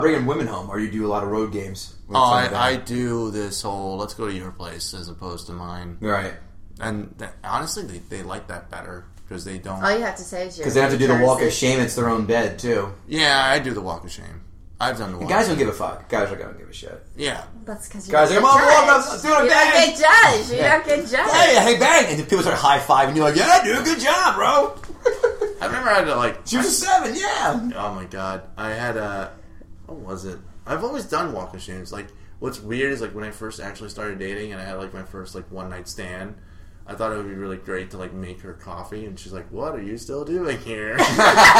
bringing women home, or you do a lot of road games? I do this whole let's go to your place as opposed to mine. Right. And honestly, they like that better because they don't. All you have to say is because they have to do the walk of shame. It's their own bed too. Yeah, I do the walk of shame. I've done the walk. Guys don't give a fuck. Guys are gonna give a shit. Yeah. That's because guys are like, you don't get judged. You don't get judged. Hey, bang! And people start high fiving. And you're like, yeah, dude, good job, bro. I remember I had to like. She was a 7, yeah. Oh my god, I had a. What was it? I've always done walk of shames. Like, what's weird is like when I first actually started dating and I had like my first like one night stand. I thought it would be really great to like make her coffee, and she's like, "What are you still doing here?" But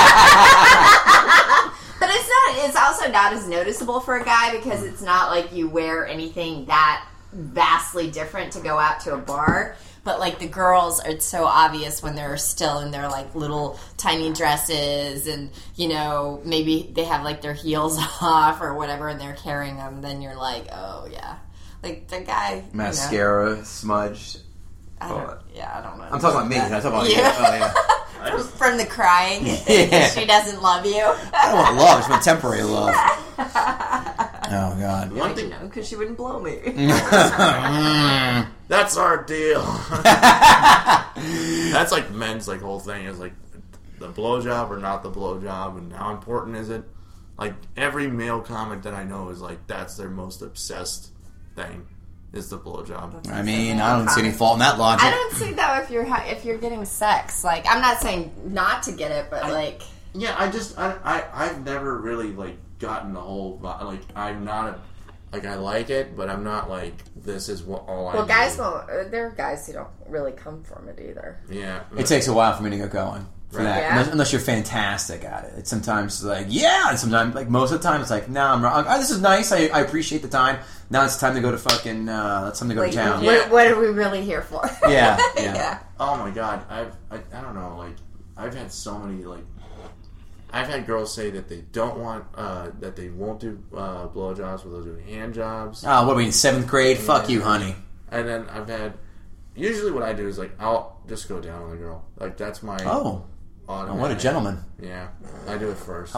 it's not. It's also not as noticeable for a guy because it's not like you wear anything that vastly different to go out to a bar. But like the girls, it's so obvious when they're still in their like little tiny dresses, and you know maybe they have like their heels off or whatever, and they're carrying them. Then you're like, oh yeah, like the guy mascara smudged. I don't know. I'm talking about me. I'm talking about you. Oh, yeah. From the crying. Yeah. She doesn't love you. I don't want love. It's my temporary love. Oh, God. One thing, because she wouldn't blow me. That's our deal. That's like men's like whole thing is like the blowjob or not the blowjob, and how important is it? Like every male comic that I know is like that's their most obsessed thing. Is the blowjob. I mean, I don't see any fault in that logic. I don't see that if you're getting sex. Like, I'm not saying not to get it, but yeah, I've never really like gotten the whole like I'm not like I like it, but I'm not like this is what all I. Well, guys won't. There are guys who don't really come from it either. Yeah, it takes a while for me to get going. For that, yeah. unless you're fantastic at it. It's sometimes like and sometimes like most of the time it's like I'm wrong. Oh, this is nice. I appreciate the time. Now it's time to go to fucking. It's time to go to town. What are we really here for? Yeah. Oh my god, I don't know. Like I've had so many like. I've had girls say that they don't want that they won't do blowjobs, but they'll do hand jobs. Oh, what are we in 7th grade? Yeah. Fuck you, honey. And then I've had. Usually, what I do is like I'll just go down on the girl. Like that's my. Oh, what a gentleman. Yeah, I do it first.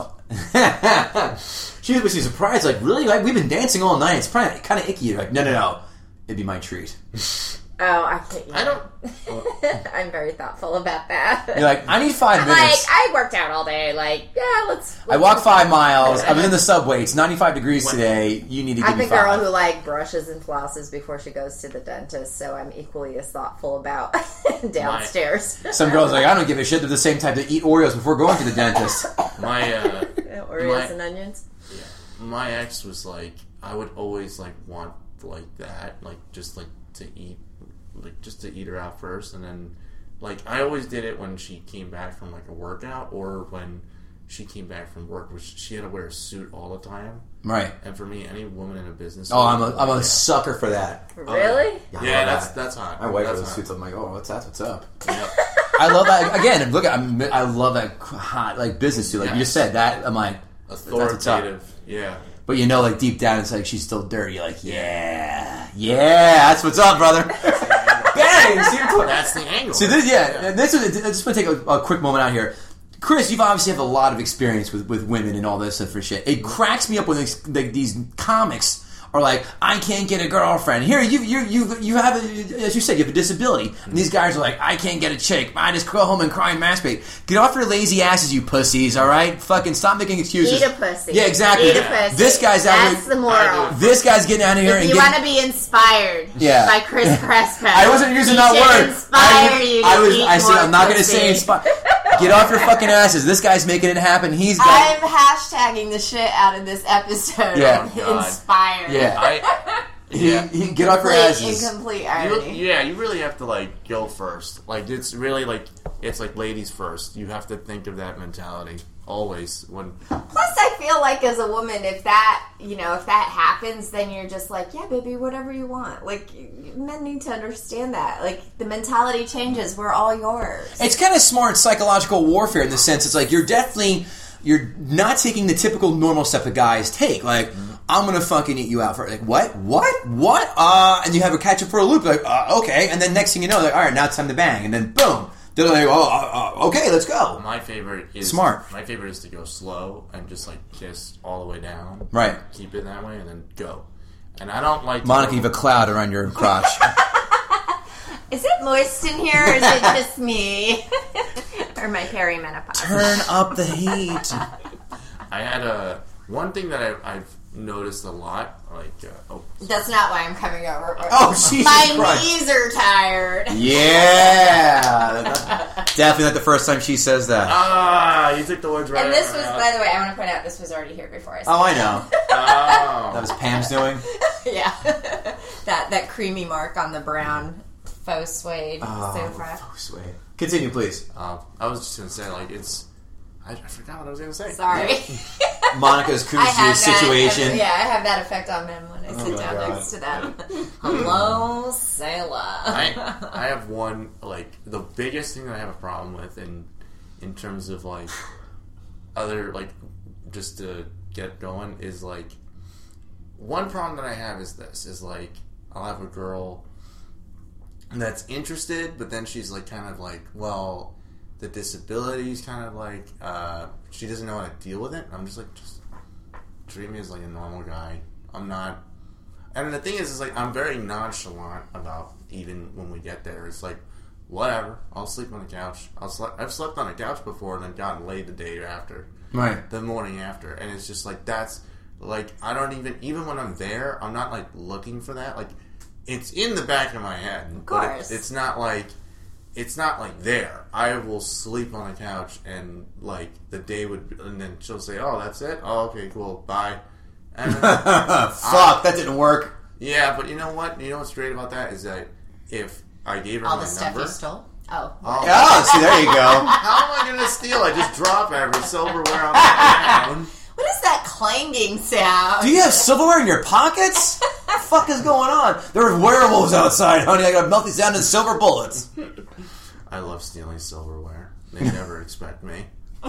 She was surprised, like, really? Like, we've been dancing all night. It's probably kind of icky. You're like, no. It'd be my treat. Oh, I can't. I don't. I'm very thoughtful about that. You're like, I need 5 minutes. Like, I worked out all day. Like, yeah, let's I walked 5 miles. I've been in the subway. It's 95 degrees today. You need to give me 5. I'm the girl who, like, brushes and flosses before she goes to the dentist, so I'm equally as thoughtful about downstairs. Some girls are like, I don't give a shit. They're the same type that eat Oreos before going to the dentist. Oreos and onions? Yeah. My ex was like, I would always, like, want, like, that. Like, just, like, to eat. Like, just to eat her out first, and then, like, I always did it when she came back from, like, a workout, or when she came back from work, which she had to wear a suit all the time. Right. And for me, any woman in a business... Oh, I'm a sucker for that. Really? Yeah, that's hot. My wife wears suits. I'm like, oh, what's that? What's up? Yep. I love that. Again, look, I love that hot, like, business suit. Like, you just said that. I'm like... Authoritative. Yeah. But you know, like, deep down, it's like, she's still dirty. You're like, yeah, that's what's up, brother. Bang! See, that's the angle. See, this, I just want to take a quick moment out here. Chris, you've obviously have a lot of experience with women and all this stuff for shit. It cracks me up when these comics are like, I can't get a girlfriend. Here, you have, as you said, you have a disability. And these guys are like, I can't get a chick. I just go home and cry and masturbate. Get off your lazy asses, you pussies, all right? Fucking stop making excuses. Eat a pussy. Yeah, exactly. Eat a pussy. This guy's out here. That's the moral. This guy's getting out of here. If you want to be inspired by Chris Pressman. I wasn't using that word. I said, I'm not going to say inspire. Get off your fucking asses. This guy's making it happen. I'm hashtagging the shit out of this episode. Yeah. Inspired. Yeah. Get off your asses. Incomplete irony. You really have to, like, go first. Like, it's really, like, it's like ladies first. You have to think of that mentality. Always. Plus, I feel like as a woman, if that happens, then you're just like, yeah, baby, whatever you want. Like, men need to understand that. Like, the mentality changes. We're all yours. It's kind of smart psychological warfare in the sense it's like you're not taking the typical normal step that guys take. Like, I'm gonna fucking eat you out for like what? And you have a catch up for a loop. Like, okay, and then next thing you know, like, all right, now it's time to bang, and then boom. They're like, okay, let's go. My favorite is Smart. My favorite is to go slow and just like kiss all the way down. Right. Keep it that way and then go. And I don't like Monica, you have a cloud around your crotch. Is it moist in here, or is it just me? Or my perimenopause? Turn up the heat. I had one thing that I've noticed a lot, like That's not why I'm coming over. Oh, Jesus My Christ. knees are tired. Yeah. Definitely not the first time she says that. you took the words right. And this out of was, my mouth. by the way, I want to point out, this was already here before I said Oh, I know. Oh. That was Pam's doing. Yeah. that creamy mark on the brown faux suede sofa. Oh, sweet. Continue, please. I was just gonna say, like, it's. I forgot what I was gonna say. Sorry. Monica's koozie situation. I have that effect on men when I sit my down God. next to them. Hello, sailor. I have one, like, the biggest thing that I have a problem with in terms of, like, other, like, just to get going is, like, one problem that I have is this, is, like, I'll have a girl that's interested, but then she's, like, kind of like, well, the disability's kind of like, she doesn't know how to deal with it. I'm just like, just treat me as, like, a normal guy. I'm not... And the thing is like, I'm very nonchalant about even when we get there. It's like, whatever, I'll sleep on the couch. I've slept on a couch before and then gotten laid the day after. Right. The morning after. And it's just like, that's, like, I don't even when I'm there, I'm not, like, looking for that. Like, it's in the back of my head. Of course. But it's not like there. I will sleep on the couch and, like, the day would, and then she'll say, oh, that's it? Oh, okay, cool, bye. And Fuck, that didn't work. yeah, but you know what? You know what's great about that is that if I gave her All my the stuff number, you stole? Oh. Oh, see, there you go. how am I going to steal? I just drop every silverware on the ground. What is that clanging sound? Do you have silverware in your pockets? What the fuck is going on? There are werewolves outside, honey. I gotta melt these down to silver bullets. I love stealing silverware. They never expect me.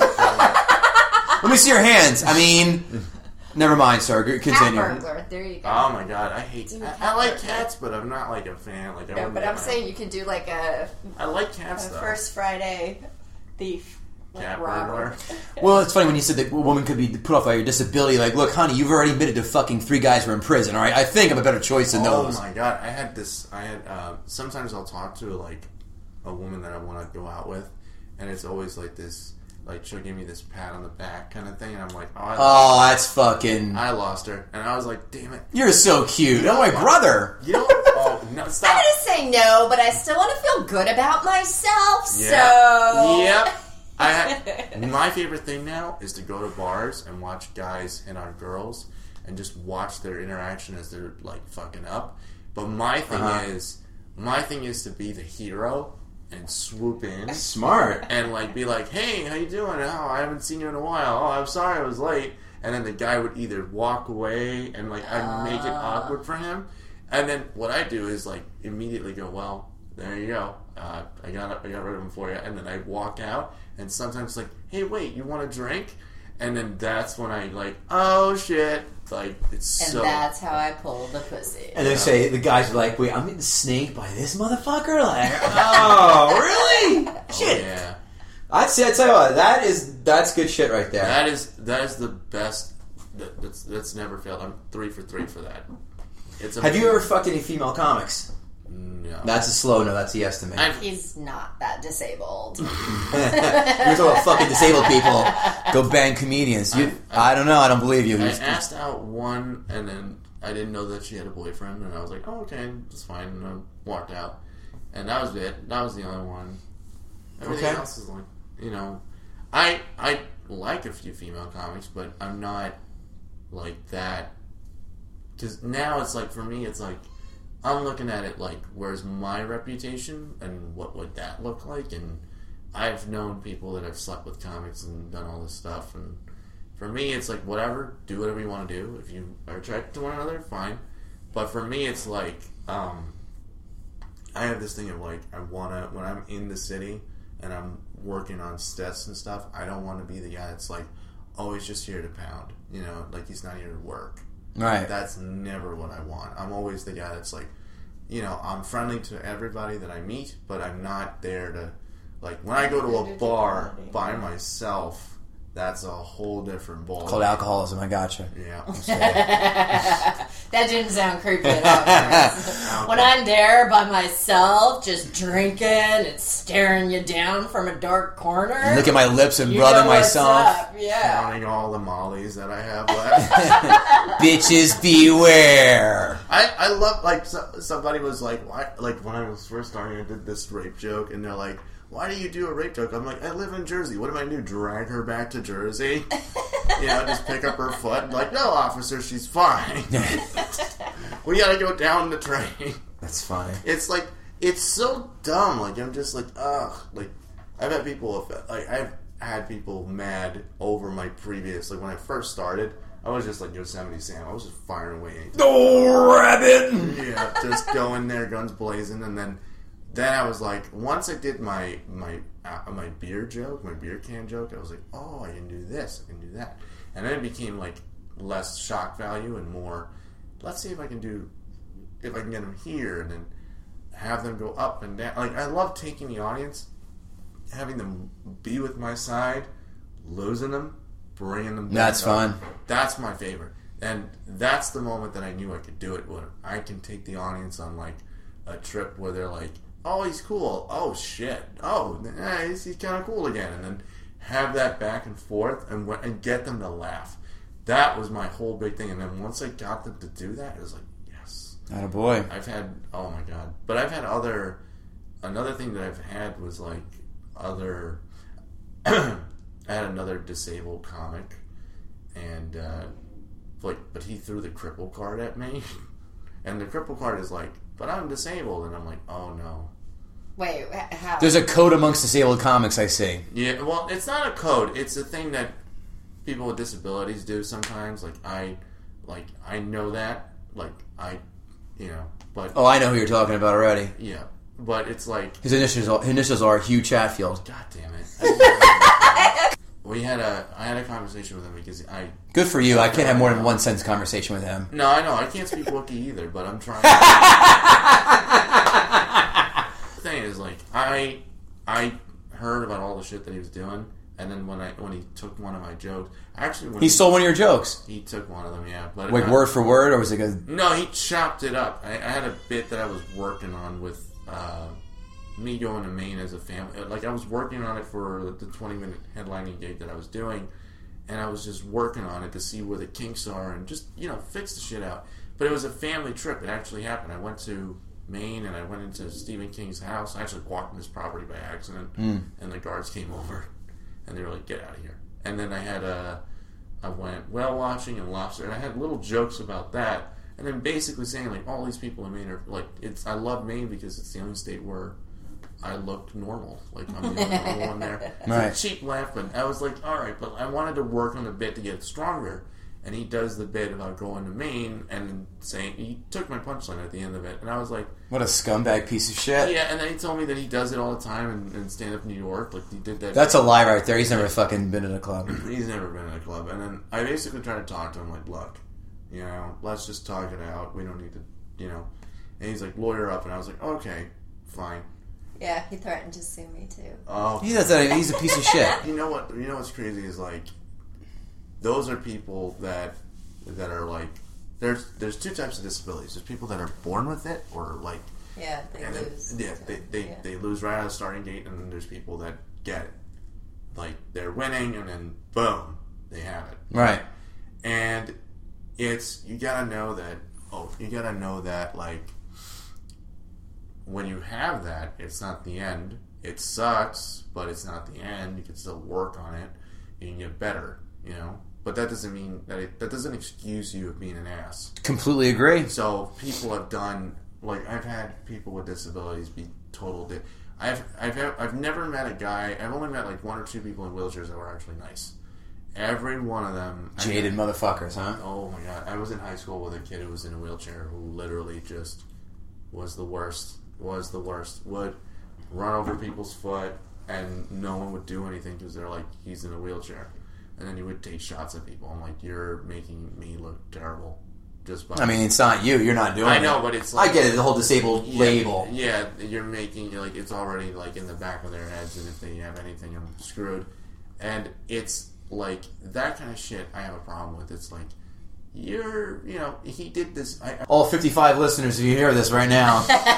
Let me see your hands. I mean, never mind, sir. Cat Continue. burglar. There you go. Oh my god, I hate. Do a cat I like burglar. cats, but I'm not like a fan. Like I No, wouldn't but get I'm my- saying you could do like a I like cats though. First Friday thief. Like Cat robber. burglar. Well, it's funny when you said that a woman could be put off by your disability. Like, look, honey, you've already admitted to fucking 3 guys who are in prison, all right? I think I'm a better choice than Oh those. my god, I had sometimes I'll talk to like a woman that I want to go out with, and it's always like this, like she'll give me this pat on the back kind of thing, and I'm like, Oh, that's fucking... I lost her, and I was like, damn it, You're so cute. Oh, my brother. you know, oh no, I'm stop, gonna say no, but I still want to feel good about myself. yeah, So yep. My favorite thing now is to go to bars and watch guys hit on girls and just watch their interaction as they're like fucking up. But my thing is to be the hero and swoop in Smart. and like be like, hey, how you doing? Oh, I haven't seen you in a while. Oh, I'm sorry I was late. And then the guy would either walk away and like I'd make it awkward for him. And then what I do is like immediately go, well, there you go. I got rid of him for you. And then I walk out, and sometimes like, hey, wait, you want a drink? And then that's when I like, oh shit, like it's and so. that's how I pull the pussy. And they say, the guys are like, wait, I'm getting snaked by this motherfucker? Like, oh, really? Oh, Shit. yeah, I tell you what, that's good shit right there. that is the best. That's never failed. I'm 3 for 3 for that. It's Have you ever fucked any female comics? No. That's a slow no, that's a yes to me. He's not that disabled. You're talking about fucking disabled people. Go bang comedians. I don't know, I don't believe you. I asked out one, and then I didn't know that she had a boyfriend, and I was like, oh, okay, that's fine, and I walked out. And that was it. That was the only one. Everything Okay. else is like, you know, I like a few female comics, but I'm not like that. Because now it's like, for me, it's like, I'm looking at it like, where's my reputation, and what would that look like? And I've known people that have slept with comics and done all this stuff, and for me, it's like, whatever, do whatever you want to do. If you are attracted to one another, fine. But for me, it's like, I have this thing of like, I want to, when I'm in the city and I'm working on sets and stuff, I don't want to be the guy that's like, oh, he's just here to pound, you know, like he's not here to work. Right. That's never what I want. I'm always the guy that's like, you know, I'm friendly to everybody that I meet, but I'm not there to, Like when I go to a bar by myself, that's a whole different ball. Called alcoholism. I gotcha. Yeah. That didn't sound creepy at all. When I'm there by myself, just drinking and staring you down from a dark corner. Look at my lips and you rubbing know what's myself. up. Yeah. Counting all the mollies that I have left. Bitches beware. I love, like, somebody was like, why? Like, when I was first starting, I did this rape joke, and they're like, why do you do a rape joke? I'm like, I live in Jersey. What am I going to do? Drag her back to Jersey? Just pick up her foot? Like, no, officer, she's fine. We got to go down the train. That's funny. It's like, it's so dumb. Like, I'm just like, ugh. Like, I've had people mad over my previous, like, when I first started, I was just like Yosemite Sam. I was just firing away anything. Oh, rabbit! Yeah, just go in there, guns blazing, and then I was like, once I did my beer joke, my beer can joke, I was like, oh, I can do this, I can do that. And then it became like less shock value and more, let's see if I can get them here, and then have them go up and down. Like, I love taking the audience, having them be with my side, losing them, bringing them back. That's up. fun. That's my favorite. And that's the moment that I knew I could do it, where I can take the audience on like a trip where they're like, oh, he's cool. Oh, shit. Oh, he's kind of cool again. And then have that back and forth and get them to laugh. That was my whole big thing. And then once I got them to do that, it was like, yes. Attaboy. I've had, oh my God. But I've had another thing that I've had was like I had another disabled comic. And, but he threw the cripple card at me. And the cripple card is like, but I'm disabled. And I'm like, oh no. Wait, how? There's a code amongst disabled comics, I see. Yeah, well, it's not a code. It's a thing that people with disabilities do sometimes. Like, I know that. Like, but... Oh, I know who you're talking about already. Yeah, but it's like... His initials are Hugh Chatfield. God damn it. I had a conversation with him because Good for you. I can't have more than one sentence conversation with him. No, I know. I can't speak Wookiee either, but I'm trying. The thing is, like, I heard about all the shit that he was doing, and then when he took one of my jokes, actually, he stole one of your jokes. He took one of them, yeah. But like word for word, or was it good? No, he chopped it up. I had a bit that I was working on with me going to Maine as a family. Like, I was working on it for the 20-minute headlining gig that I was doing, and I was just working on it to see where the kinks are and just, fix the shit out. But it was a family trip. It actually happened. I went to Maine, and I went into Stephen King's house. I actually walked in his property by accident, and the guards came over, and they were like, get out of here. And then I went whale watching and lobster, and I had little jokes about that, and then basically saying, like, all these people in Maine are, like, I love Maine because it's the only state where I looked normal. Like, I'm the only one there. Right. It's a cheap laugh, but I was like, alright, but I wanted to work on the bit to get it stronger. And he does the bit about going to Maine and saying, he took my punchline at the end of it, and I was like, what a scumbag piece of shit. yeah, and then he told me that he does it all the time in stand-up New York. Like, he did that. That's a lie right there. He's never fucking been in a club. He's never been in a club. And then I basically tried to talk to him, like, look, let's just talk it out. We don't need to, And he's like, lawyer up. And I was like, okay, fine. Yeah, he threatened to sue me too. Oh, He's a piece of shit. You know what's crazy is, like, those are people that are like, there's two types of disabilities. There's people that are born with it, or like, yeah, they lose. They lose right out of the starting gate, and then there's people that get it, like, they're winning, and then boom, they have it. Right. And you gotta know that, like, when you have that, it's not the end. It sucks, but it's not the end. You can still work on it. You can get better, But that doesn't mean that doesn't excuse you of being an ass. Completely agree. So people have done, like, I've had people with disabilities be total I've never met a guy. I've only met like one or two people in wheelchairs that were actually nice. Every one of them jaded motherfuckers, huh? Oh my God! I was in high school with a kid who was in a wheelchair who literally just was the worst. Would run over people's foot, and no one would do anything because they're like, he's in a wheelchair. And then he would take shots at people. I'm like, you're making me look terrible. just by. I mean, it's not you. You're not doing it. I know, but it's like... I get it, the whole disabled label. Yeah, you're making, like, it's already, like, in the back of their heads, and if they have anything, I'm screwed. And it's, like, that kind of shit I have a problem with. It's like, he did this... All 55 listeners, if you hear this right now.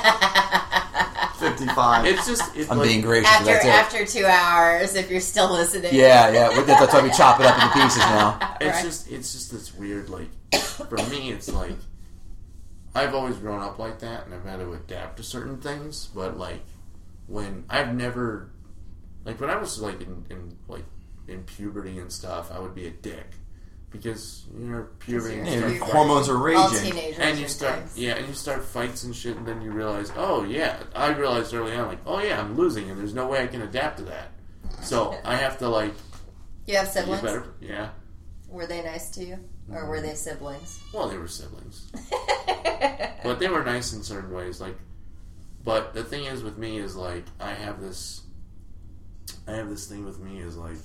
55. It's just... I'm being gracious. After 2 hours, if you're still listening. Yeah. That's why we chop it up into pieces now. It's just this weird, like... For me, it's like... I've always grown up like that, and I've had to adapt to certain things, but, like, when I've never... Like, when I was, like, in puberty and stuff, I would be a dick. Because you're puberty and stuff. Hormones are raging. All teenagers and you start fights and shit, and then you realize, oh yeah, I realized early on, like, oh yeah, I'm losing, and there's no way I can adapt to that. So I have to, like... You have siblings? Yeah. Were they nice to you? Or were they siblings? Well, they were siblings. But they were nice in certain ways, like... But the thing is with me is, like, I have this thing with me is, like...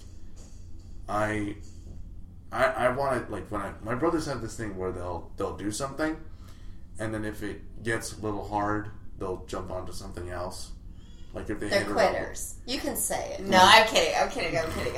I want to, like, my brothers have this thing where they'll do something, and then if it gets a little hard, they'll jump onto something else. Like if they're quitters. You can say it. No, I'm kidding.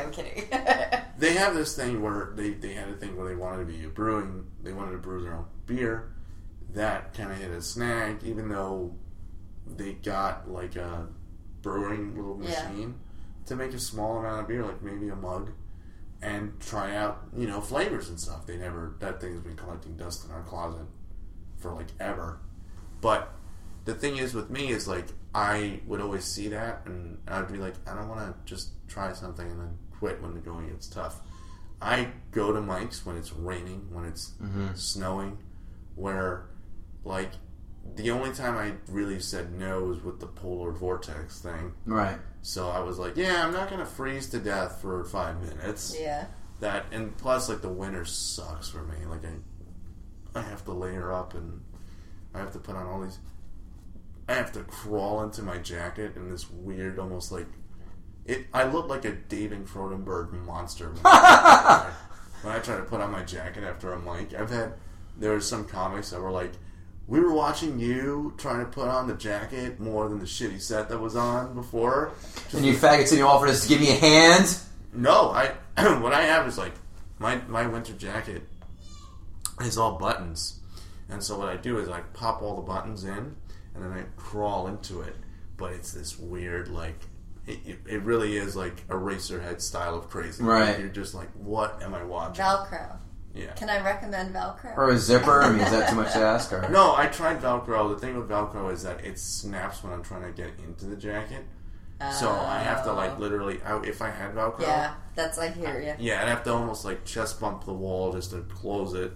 They have this thing where they had a thing where they wanted to brew their own beer. That kind of hit a snag, even though they got like a brewing little machine to make a small amount of beer, like maybe a mug. And try out, flavors and stuff. That thing's been collecting dust in our closet for, like, ever. But the thing is with me is, like, I would always see that, and I'd be like, I don't want to just try something and then quit when the going gets tough. I go to Mike's when it's raining, when it's snowing, where, like, the only time I really said no was with the polar vortex thing. Right. So I was like, yeah, I'm not going to freeze to death for 5 minutes. Yeah. And plus, like, the winter sucks for me. Like, I have to layer up, and I have to put on all these... I have to crawl into my jacket in this weird, almost like... I look like a David Cronenberg monster when I try to put on my jacket after a mic. There were some comics that were like, we were watching you trying to put on the jacket more than the shitty set that was on before. And you faggots and you offer us to give me a hand? No, what I have is like, my winter jacket is all buttons. And so what I do is I pop all the buttons in, and then I crawl into it. But it's this weird, like, it really is like Eraserhead style of crazy. Right. Like, you're just like, what am I watching? Velcro. Yeah. Can I recommend Velcro? Or a zipper? I mean, is that too much to ask? Or? No, I tried Velcro. The thing with Velcro is that it snaps when I'm trying to get into the jacket. So I have to, like, literally, if I had Velcro... Yeah, that's, I hear you. Yeah, I'd have to almost, like, chest bump the wall just to close it.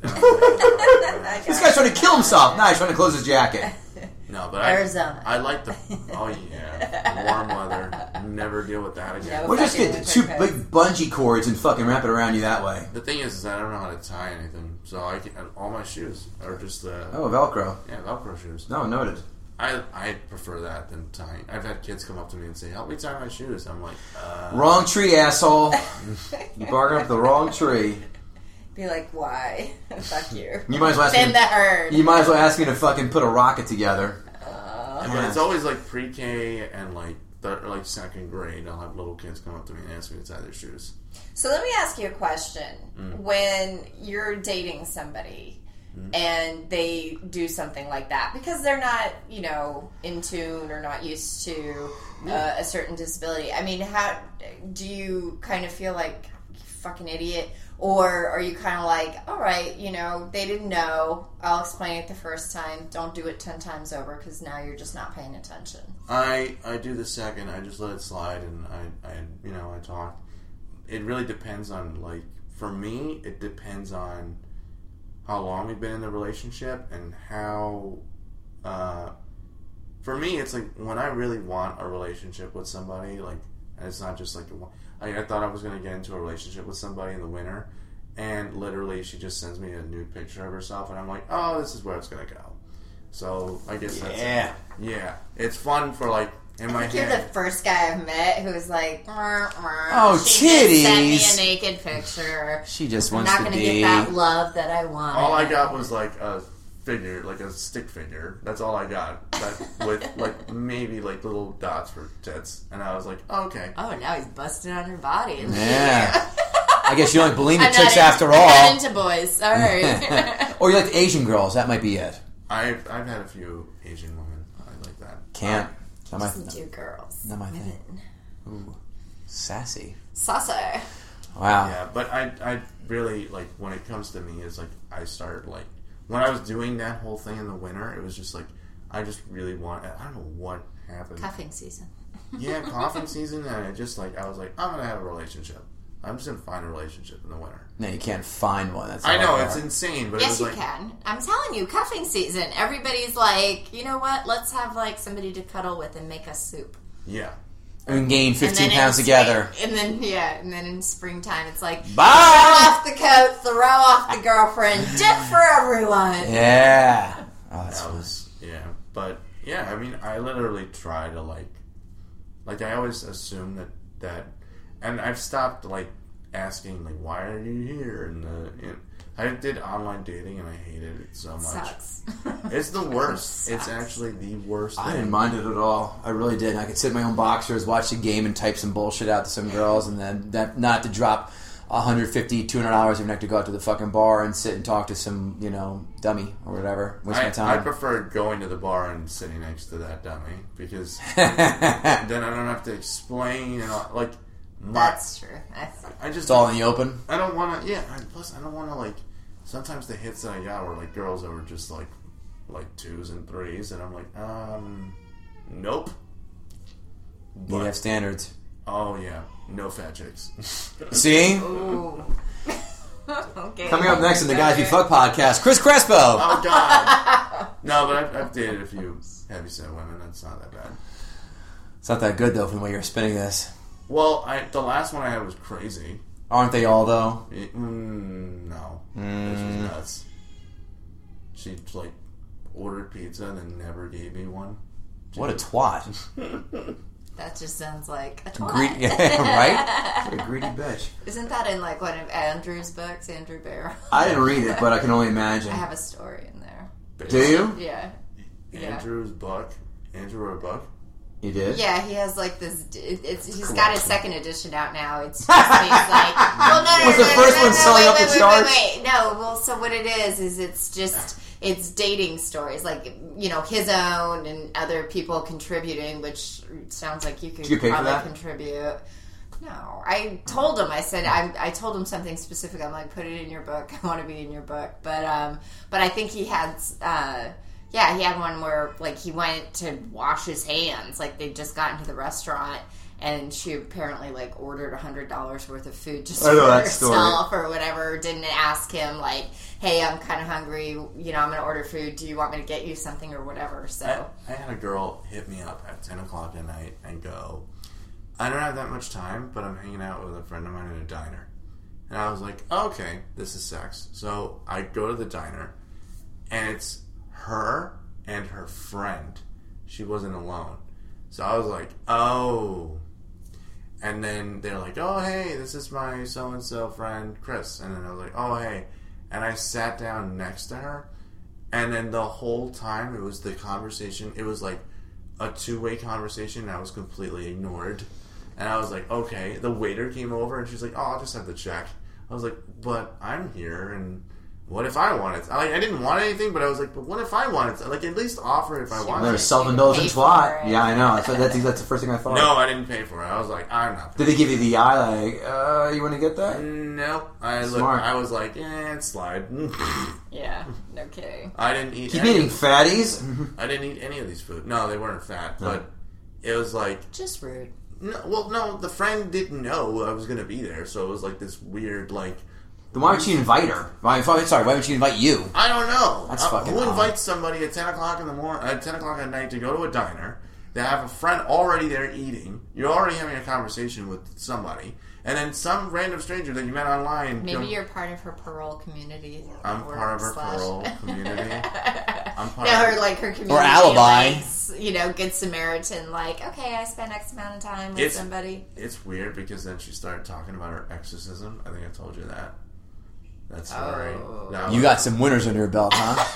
This guy's trying to kill himself. No, he's trying to close his jacket. No, but Arizona. I like the... Oh, yeah. Warm weather. Never deal with that again. No, We'll just get two big bungee cords and fucking wrap it around you that way. The thing is I don't know how to tie anything. So all my shoes are just... Oh, Velcro. Yeah, Velcro shoes. No, noted. I prefer that than tying. I've had kids come up to me and say, help me tie my shoes. I'm like, Wrong tree, asshole. You bargained up the wrong tree. Be like, why? Fuck you. You might as well ask Bend me, the herd. You might as well ask me to fucking put a rocket together. But it's always like pre-K and like second grade. I'll have little kids come up to me and ask me to tie their shoes. So let me ask you a question. When you're dating somebody and they do something like that, because they're not, in tune or not used to a certain disability, I mean, how do you kind of feel like, you fucking idiot? Or are you kind of like, all right, they didn't know. I'll explain it the first time. Don't do it 10 times over because now you're just not paying attention. I do the second. I just let it slide and I talk. It really depends on, like, for me, it depends on how long we've been in the relationship and how, for me, it's like when I really want a relationship with somebody, like, and it's not just like, I thought I was going to get into a relationship with somebody in the winter, and literally she just sends me a nude picture of herself, and I'm like, oh, this is where it's going to go. So I guess that's it. Yeah, it's fun for like in my You're the head. first guy I've met who was like, Oh, she just sent me titties. a naked picture. She just I'm wants not to gonna be. get that love that I want. All I got was like a figure, like a stick figure. That's all I got. With like maybe like little dots for tits, and I was like, oh, okay. Oh, now he's busting on her body. And Yeah. I guess you like bulimic I'm chicks not after I'm not all. into boys. Sorry. Or you like the Asian girls. That might be it. I've had a few Asian women. I like that. Can't. Not my, Two girls. not my thing. Ooh. Sassy. Saucy. Wow. Yeah, but I really, like, when it comes to me, it's like, I started, like, when I was doing that whole thing in the winter, it was just like, I just really want, I don't know what happened. Cuffing season. Yeah, coughing season, and I was like, I'm going to have a relationship. I'm just going to find a relationship in the winter. No, you can't find one. That's I know, hard. it's insane, but Yes, it you was like, can. I'm telling you, cuffing season. Everybody's like, you know what? Let's have like somebody to cuddle with and make us soup. yeah. And gain 15 And then pounds in together. spring- and then in springtime, it's like Bye! throw off the coat, throw off the girlfriend, dip for everyone. Yeah. Oh, that's That fun. was, yeah. But, yeah, I mean, I literally try to, like I always assume that, and I've stopped, like, asking, like, why are you here? And I did online dating, and I hated it so much. Sucks. It's the worst. It's Sucks. actually the worst I thing. didn't mind it at all. I really didn't. I could sit in my own boxers, watch the game, and type some bullshit out to some girls, and then not to drop $150, $200 every night to go out to the fucking bar and sit and talk to some, dummy or whatever. Waste my I time. prefer going to the bar and sitting next to that dummy because then I don't have to explain and all, like. That's true. I just It's all in the open. I don't want to. Yeah. Plus, I don't want to like. Sometimes the hits that I got were like girls that were just like 2s and 3s, and I'm like, nope. You have standards. Oh yeah, no fat chicks. See? Ooh. Okay. Coming up next in the Guys We Fuck podcast, Chris Crespo. Oh god. No, but I've dated a few heavyset women. That's not that bad. It's not that good, though, from the way you're spinning this. Well, the last one I had was crazy. Aren't they all, though? No, this was nuts. She like ordered pizza and then never gave me one. What a twat. That just sounds like a twat. Greedy, yeah, right? What a greedy bitch. Isn't that in like one of Andrew's books, Andrew Barrow? I didn't read it, but I can only imagine. I have a story in there. Do you? Yeah. Andrew wrote a book. You did? Yeah, he has like this. He's got his second edition out now. It's just he's like, well, no, Was the first one selling up the charts? Wait, no. Well, so what it is it's just it's dating stories, like his own and other people contributing, which sounds like you could Did you pay for probably that? contribute. No, I told him. I said I told him something specific. I'm like, put it in your book. I want to be in your book. But I think he had. Yeah, he had one where, like, he went to wash his hands. Like, they'd just gotten to the restaurant, and she apparently, like, ordered $100 worth of food just for herself or whatever. Didn't ask him, like, hey, I'm kind of hungry. I'm going to order food. Do you want me to get you something or whatever? So I had a girl hit me up at 10 o'clock at night and go, I don't have that much time, but I'm hanging out with a friend of mine in a diner. And I was like, okay, this is sex. So I go to the diner, and it's her and her friend. She wasn't alone. So I was like, oh. And then they're like, oh, hey, this is my so-and-so friend, Chris. And then I was like, oh, hey. And I sat down next to her. And then the whole time it was the conversation. It was like a two-way conversation. I was completely ignored. And I was like, okay. The waiter came over and she's like, oh, I'll just have the check. I was like, but I'm here and... what if I wanted? I didn't want anything, but I was like, but what if I wanted? Like, at least offer if I wanted. They're a self-indulgent Pay for twat. it. Yeah, I know. That's the first thing I thought. No, I didn't pay for it. I was like, I'm not. Did they give you the eye, like, you want to get that? No. I was like, slide. yeah, no kidding. I didn't eat. Keep any eating of fatties. I didn't eat any of these food. No, they weren't fat, but it was like Just rude. no. The friend didn't know I was gonna be there, so it was like this weird like. Then why would you invite her? Why would she invite you? I don't know. That's fucking who odd. invites somebody at 10 o'clock in the morning, at 10 o'clock at night to go to a diner? They have a friend already there eating. You're already having a conversation with somebody, and then some random stranger that you met online. Maybe you're part of her parole community. I'm part of her parole community. I'm part No, of her community. Or alibi. Likes, Good Samaritan, like, okay, I spent X amount of time with somebody. It's weird because then she started talking about her exorcism. I think I told you that. That story. Oh. You got some winners under your belt,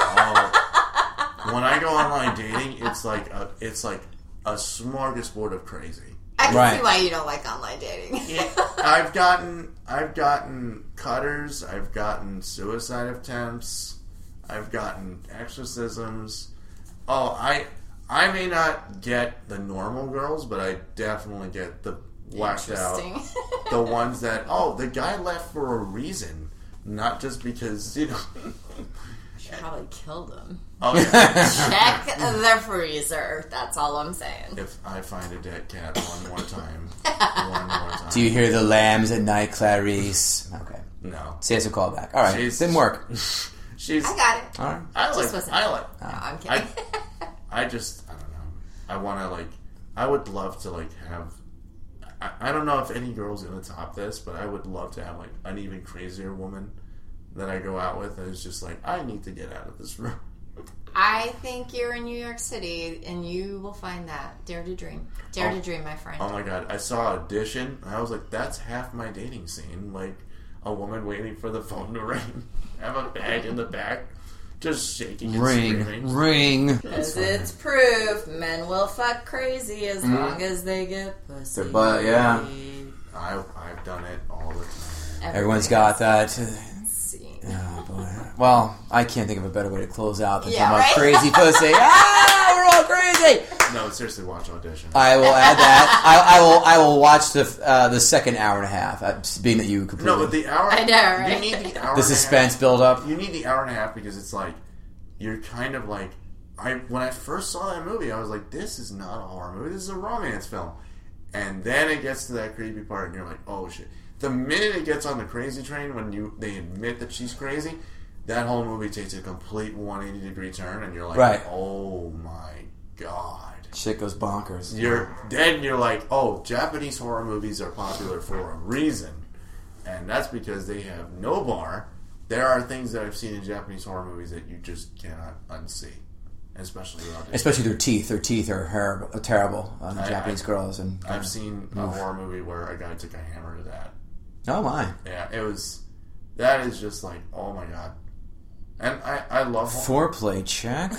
huh? When I go online dating, it's like a smorgasbord of crazy. I can see why you don't like online dating. I've gotten cutters. I've gotten suicide attempts. I've gotten exorcisms. Oh, I may not get the normal girls, but I definitely get the whacked out. The ones that, the guy left for a reason, not just because, You should probably kill them. Oh, yeah. Check the freezer. That's all I'm saying. If I find a dead cat one more time. Do you hear the lambs at night, Clarice? Okay. No. See, it's a callback. All right. Didn't work. I got it. All right. I No, I'm kidding. I don't know. I want to, I would love to, have... I don't know if any girl's going to top this, but I would love to have, an even crazier woman that I go out with that is just I need to get out of this room. I think you're in New York City, and you will find that. Dare to dream. Dare to dream, my friend. Oh, my God. I saw Audition, and I was like, that's half my dating scene. A woman waiting for the phone to ring. Have a bag in the back. Just shaking and screaming. Ring. Because it's proof men will fuck crazy as long as they get pussy. But, yeah. I've done it all the time. Everyone's got that. Oh, boy. Well, I can't think of a better way to close out than talking about crazy pussy. We're all crazy. No, seriously, watch Audition. I will add that. I will watch the second hour and a half. Being that you completely. No, but the hour. I know, right? You need the hour. The suspense build up. You need the hour and a half because it's you're kind of when I first saw that movie, I was like, this is not a horror movie. This is a romance film. And then it gets to that creepy part, and you're like, oh shit. The minute it gets on the crazy train, when they admit that she's crazy, that whole movie takes a complete 180-degree turn, and you're like, oh my god. Shit goes bonkers. You're like, oh, Japanese horror movies are popular for a reason. And that's because they have no bar. There are things that I've seen in Japanese horror movies that you just cannot unsee. Especially their teeth. Their teeth are terrible on the Japanese girls. And I've seen a horror movie where a guy took a hammer to that. Oh my! Yeah, that is just oh my god, and I love foreplay check.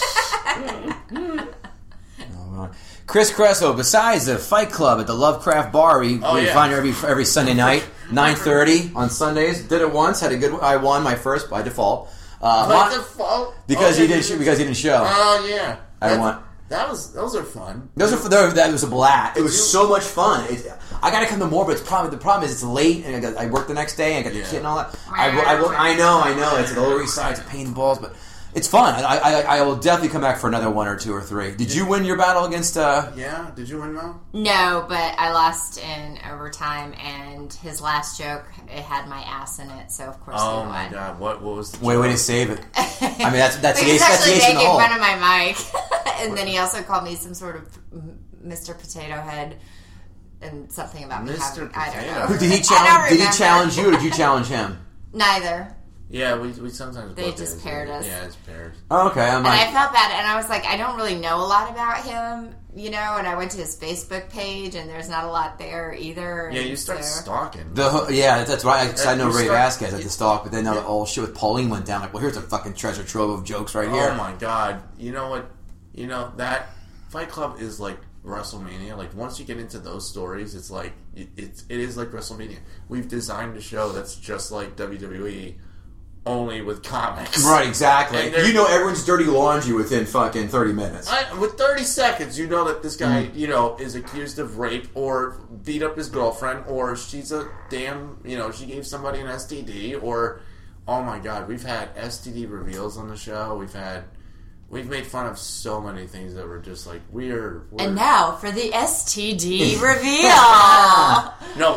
Chris Cresso, besides the Fight Club at the Lovecraft Bar, we find her every Sunday night, 9:30 on Sundays. Did it once, had a good. I won my first by default. By default because he didn't show. Oh yeah, I won. Those are fun. That was a blast. It was so much fun. I got to come to more, but the problem is it's late, and I work the next day, and I got the kid and all that. I know. It's at the Lower East Side. It's a pain in the balls, but it's fun. I will definitely come back for another 1 or 2 or 3. Did you win your battle against... Yeah. Did you win, Mel? No, but I lost in overtime, and his last joke, it had my ass in it, so of course I won. Oh, my God. What was the joke? Way to save it. I mean, that's the He's actually ace in the hole. making fun of my mic, and then he also called me some sort of Mr. Potato Head, and something about me having... I don't know. Did he challenge you, or did you challenge him? Neither. Yeah, we sometimes... They just paired us. Yeah, it's paired. Oh, okay. And I felt bad, and I was like, I don't really know a lot about him, and I went to his Facebook page, and there's not a lot there either. Yeah, you start stalking. That's right. I know Ray Vasquez at the stalk, but then now the whole shit with Pauline went down. Like, well, here's a fucking treasure trove of jokes right here. Oh, my God. You know what? That Fight Club is like WrestleMania. Like, once you get into those stories, it's like, it is like WrestleMania. We've designed a show that's just like WWE, only with comics. Right, exactly. Everyone's dirty laundry within fucking 30 minutes. With 30 seconds, you know that this guy, is accused of rape or beat up his girlfriend, or she's a damn, she gave somebody an STD, or, oh my God, we've had STD reveals on the show. We've made fun of so many things that were just like, we're... And now for the STD reveal. No,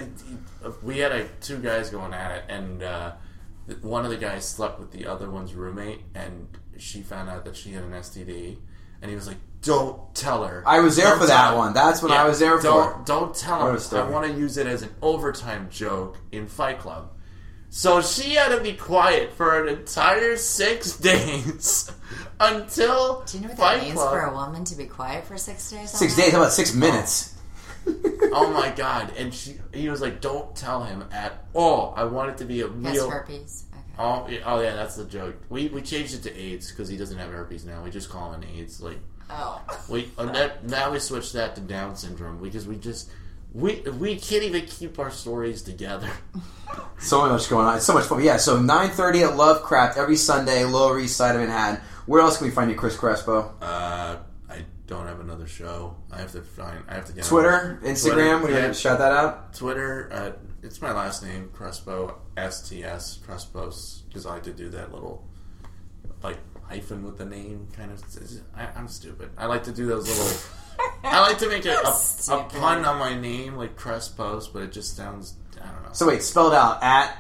we had 2 guys going at it, and one of the guys slept with the other one's roommate, and she found out that she had an STD, and he was like, don't tell her. I was there for that one. That's what I was there for. Don't tell her. I want to use it as an overtime joke in Fight Club. So she had to be quiet for an entire 6 days until Do you know what Fight that means Club. for a woman to be quiet for 6 days? 6 days? How about 6 minutes? Oh my god! And he was like, "Don't tell him at all. I want it to be a He has real." herpes. Okay. Oh yeah, that's the joke. We changed it to AIDS because he doesn't have herpes now. We just call him AIDS. Like Oh. now we switched that to Down syndrome because we can't even keep our stories together. So much going on. It's so much fun. Yeah, so 9:30 at Lovecraft every Sunday, Lower East Side of Manhattan. Where else can we find you, Chris Crespo? I don't have another show. I have to get Twitter, Instagram. Would you like to shout that out? Twitter. It's my last name, Crespo, STS, Crespos, because I like to do that little like hyphen with the name kind of. I'm stupid. I like to do those little. I like to make a pun on my name, like Crespos, but it just sounds. I don't know. So wait, spelled out at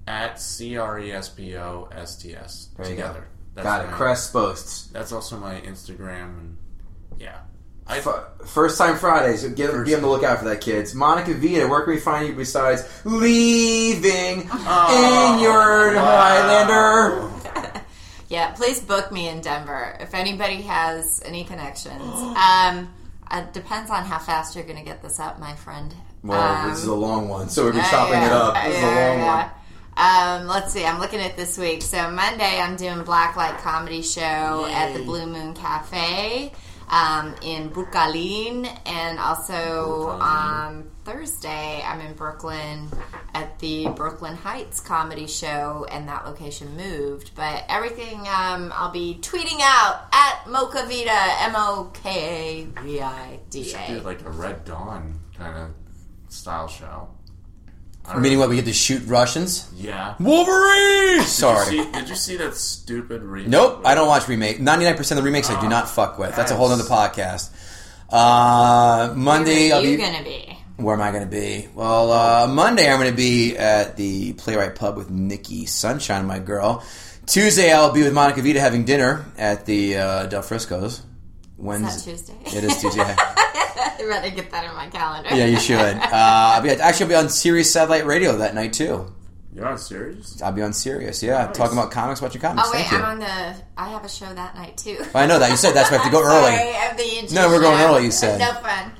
CRESPOSTS There you together. go. Got it. Crespos. That's also my Instagram, and yeah. First time Fridays. Be on the lookout for that, kids. Monica Vita, where can we find you besides leaving in your Highlander? Yeah, please book me in Denver if anybody has any connections. It depends on how fast you're going to get this up, my friend. Well, this is a long one, so we'll be chopping it up. This is a long one. Let's see, I'm looking at this week. So Monday, I'm doing Blacklight Comedy Show at the Blue Moon Cafe in Brooklyn, and also on Thursday, I'm in Brooklyn at the Brooklyn Heights Comedy Show, and that location moved. But everything I'll be tweeting out at Mokavita, MOKAVIDA. You should do like a Red Dawn kind of style show. Meaning what, we get to shoot Russians? Yeah. Wolverine! Sorry. Did you see that stupid remake? Nope, I don't watch remake. 99% of the remakes I do not fuck with. That's a whole other podcast. Monday, Where are I'll you be... going to be? Where am I going to be? Well, Monday I'm going to be at the Playwright Pub with Nikki Sunshine, my girl. Tuesday I'll be with Monica Vita having dinner at the Del Frisco's. Wednesday. Is that Tuesday? It is Tuesday. I'd rather get that in my calendar. Yeah, you should. I'll be on Sirius Satellite Radio that night too. You're on Sirius? I'll be on Sirius, yeah. Nice. Talking about comics, watching comics. Oh, wait, Thank you. I have a show that night too. I know that. You said that's why I have to go early. Sorry, I have the EG No, we're going show. early, you said. No fun.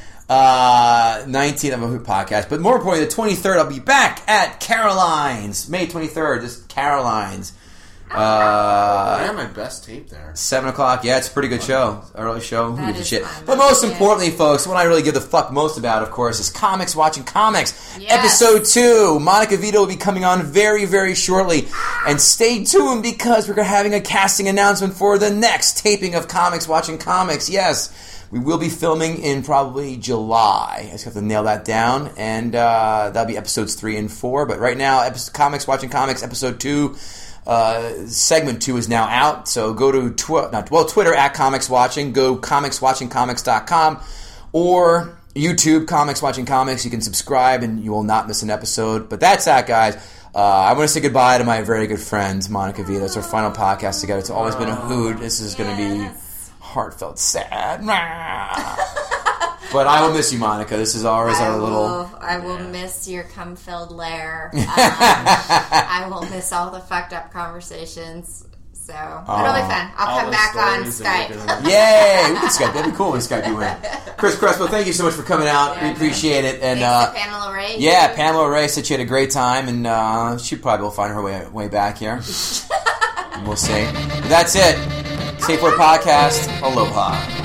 19th of a Hoot podcast. But more importantly, the 23rd, I'll be back at Caroline's. May 23rd, this Caroline's. I have my best tape there. 7 o'clock. Yeah, it's a pretty good show. Early show. Who gives a shit? Fun. But most importantly, folks, what I really give the fuck most about, of course, is Comics Watching Comics. Yes. Episode 2. Monica Vita will be coming on very, very shortly. And stay tuned because we're having a casting announcement for the next taping of Comics Watching Comics. Yes. We will be filming in probably July. I just have to nail that down. And that'll be episodes 3 and 4. But right now, Comics Watching Comics, episode 2. Segment 2 is now out, so go to Twitter at Comics Watching, go comicswatchingcomics.com, or YouTube Comics Watching Comics. You can subscribe and you will not miss an episode. But that's that, guys. I want to say goodbye to my very good friend Monica Vita. It's our final podcast together. It's always been a hoot. This is going to be heartfelt sad. But I will miss you, Monica. This is always our little... I will miss your cum-filled lair. I will miss all the fucked up conversations. So, it'll be fun. I'll come back on Skype. Yay! We can Skype. That'd be cool when Skype you in. Chris Crespo, thank you so much for coming out. We appreciate it. And thanks to Pamela Ray. Yeah, Pamela Ray said she had a great time, and she probably will find her way back here. And we'll see. But that's it. Safe Word Podcast. Aloha.